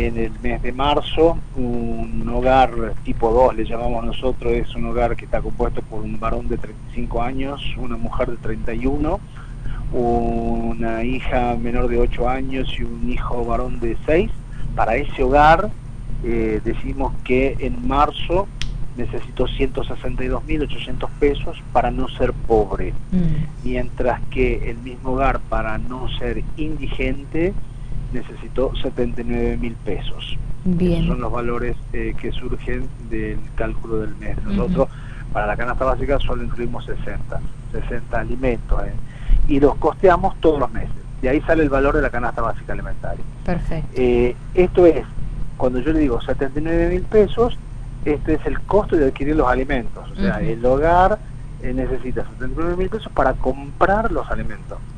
en el mes de marzo, un hogar tipo 2, le llamamos nosotros, es un hogar que está compuesto por un varón de 35 años, una mujer de 31, una hija menor de 8 años y un hijo varón de 6. Para ese hogar decimos que en marzo necesito 162.800 pesos para no ser pobre, mientras que el mismo hogar, para no ser indigente, necesitó 79.000 pesos. Bien. Esos son los valores que surgen del cálculo del mes. Nosotros, para la canasta básica, solo incluimos 60 alimentos, y los costeamos todos los meses. De ahí sale el valor de la canasta básica alimentaria. Perfecto. Esto es, cuando yo le digo 79.000 pesos, este es el costo de adquirir los alimentos. O sea, el hogar necesita 79.000 pesos para comprar los alimentos.